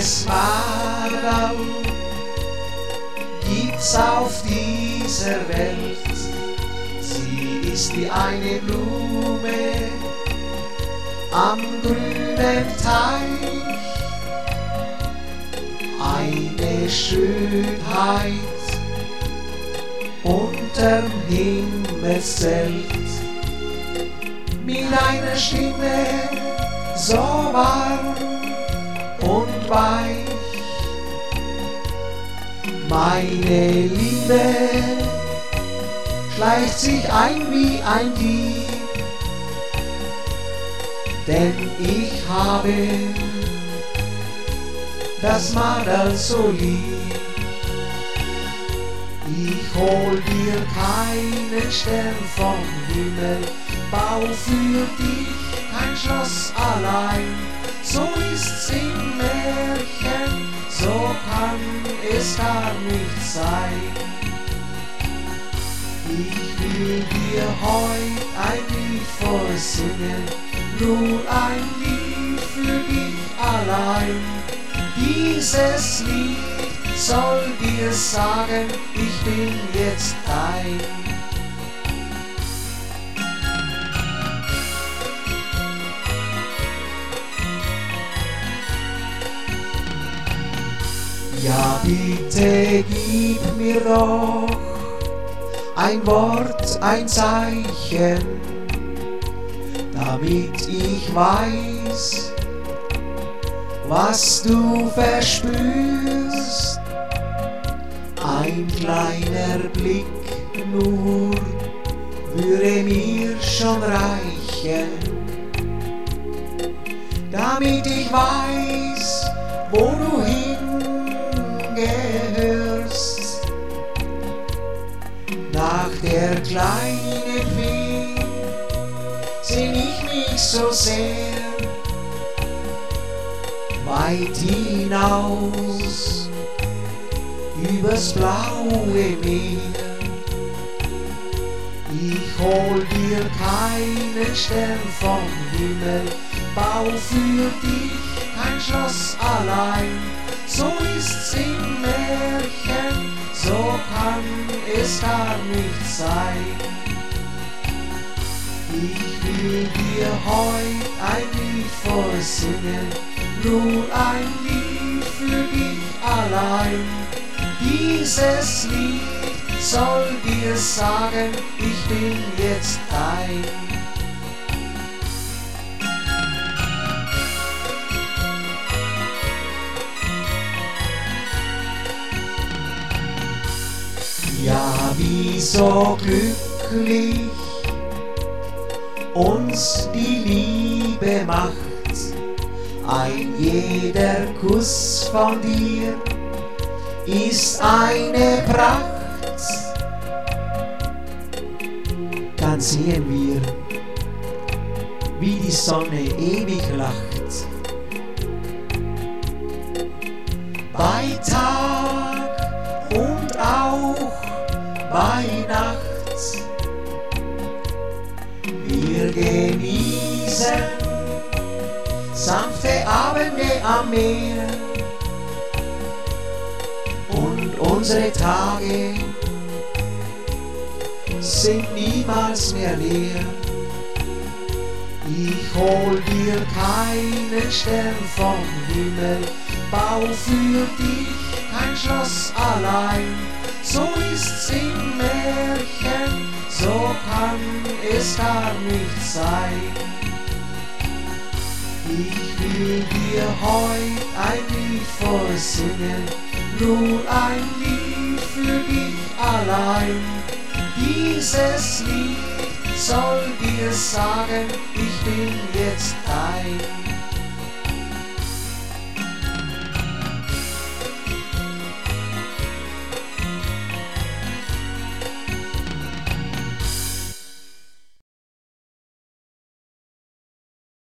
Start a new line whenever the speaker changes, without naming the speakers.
Liebes Madel gibt's auf dieser Welt. Sie ist wie eine Blume am grünen Teich, eine Schönheit unterm Himmelszelt, mit einer Stimme so warm und weich. Meine Liebe schleicht sich ein wie ein Dieb, denn ich habe das Madel so lieb. Ich hol dir keinen Stern vom Himmel, bau für dich kein Schloss allein. So ist's im Märchen, so kann es gar nicht sein. Ich will dir heut ein Lied vorsingen, nur ein Lied für dich allein. Dieses Lied soll dir sagen, ich bin jetzt dein. Ja, bitte gib mir doch ein Wort, ein Zeichen, damit ich weiß, was du verspürst. Ein kleiner Blick nur würde mir schon reichen, damit ich weiß, wo du hingehörst. Nach der kleinen Fee sehn ich mich so sehr, weit hinaus übers blaue Meer. Ich hol dir keinen Stern vom Himmel, bau für dich kein Schloss allein. So ist's im Märchen, so kann es gar nicht sein. Ich will dir heut ein Lied vorsingen, nur ein Lied für dich allein. Dieses Lied soll dir sagen, ich bin jetzt dein. Ja, wie so glücklich uns die Liebe macht, ein jeder Kuss von dir ist eine Pracht. Dann sehen wir, wie die Sonne ewig lacht. Bei Tag und auch bei Nacht. Wir genießen sanfte Abende am Meer und unsere Tage sind niemals mehr leer. Ich hol dir keinen Stern vom Himmel, bau für dich kein Schloss allein. So ist's im Märchen, so kann es gar nicht sein. Ich will dir heut ein Lied vorsingen, nur ein Lied für dich allein. Dieses Lied soll dir sagen, ich bin jetzt dein.